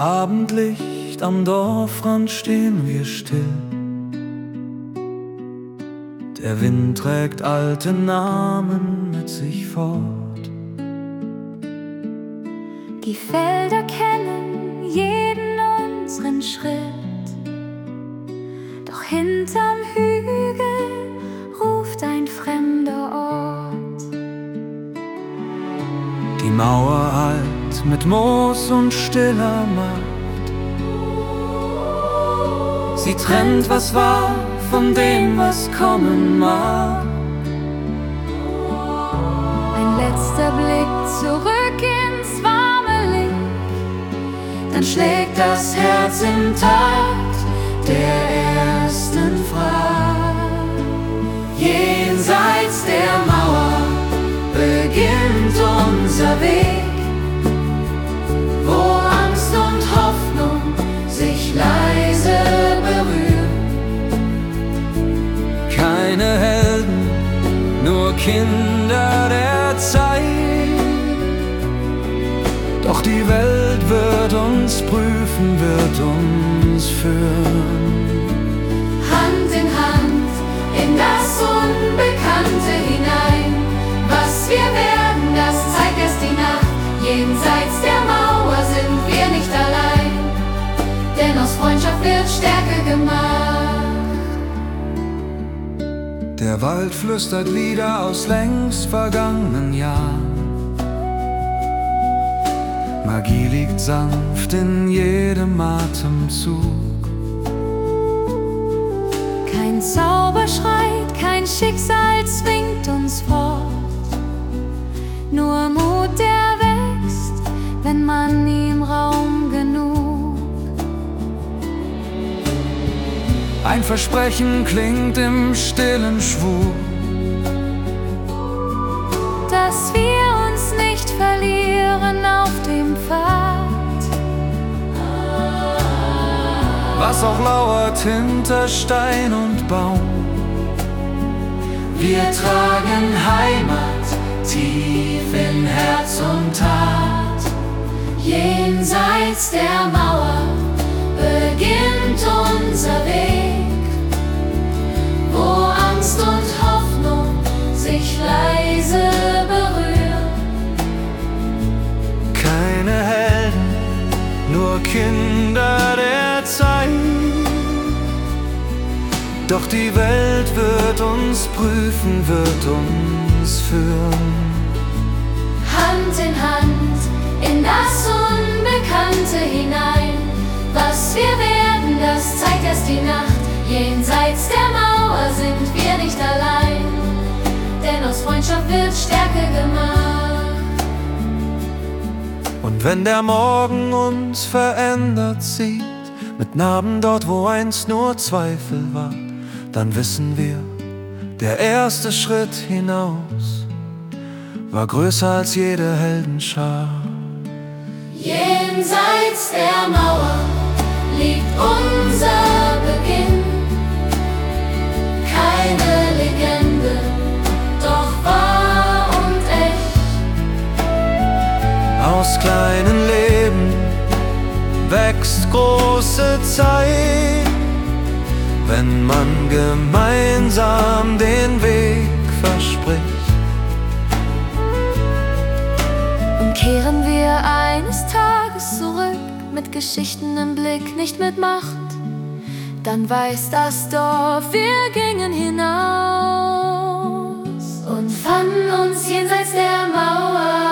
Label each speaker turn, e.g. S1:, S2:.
S1: Abendlicht am Dorfrand stehen wir still. Der Wind trägt alte Namen mit sich fort.
S2: Die Felder kennen jeden unseren Schritt, doch hinterm Hügel ruft ein fremder Ort.
S1: Die Mauer alt mit Moos und stiller Macht. Sie trennt, was war, von dem, was kommen mag.
S2: Ein letzter Blick zurück ins warme Licht,
S1: dann schlägt das Herz im Takt der ersten Fahrt. Jenseits der Mauer beginnt unser Weg, wo Angst und Hoffnung sich leise berühren. Keine Helden, nur Kinder der Zeit. Doch die Welt wird uns prüfen, wird uns führen.
S2: Hand in Hand in das Unbekannte hinein. Was wir werden, das zeigt erst die Nacht. Jenseits der Mauer sind wir nicht allein, denn aus Freundschaft wird Stärke gemacht.
S1: Der Wald flüstert Lieder aus längst vergangenen Jahren. Magie liegt sanft in jedem Atemzug.
S2: Kein Zauber schreit, kein Schicksal zwingt uns fort. Nur Mut, der wächst, wenn man ihm Raum genug.
S1: Ein Versprechen klingt im stillen Schwur,
S2: dass wir uns nicht verlieren auf dem Pfad.
S1: was auch lauert hinter Stein und Baum. Wir tragen Heimat tief in Herz und Tat.
S2: Jenseits der Mauer beginnt unser Weg, wo Angst und Hoffnung sich leise berühren.
S1: Keine Helden, nur Kinder der Zeit. Doch die Welt wird uns prüfen, wird uns führen.
S2: Hand in Hand in das Unbekannte hinein. Was wir werden, das zeigt erst die Nacht. Jenseits der Mauer sind wir nicht allein, denn aus Freundschaft wird Stärke gemacht.
S1: Und wenn der Morgen uns verändert sieht, mit Narben dort, wo einst nur Zweifel war, dann wissen wir, der erste Schritt hinaus war größer als jede Heldenschar.
S2: Jenseits der Mauer liegt unser Beginn. Keine Legende, doch wahr und echt.
S1: Aus kleinen Leben wächst große Zeit, wenn man gemeinsam den Weg verspricht.
S2: Und kehren wir eines Tages zurück, mit Geschichten im Blick, nicht mit Macht, dann weiß das Dorf, wir gingen hinaus und fanden uns jenseits der Mauer.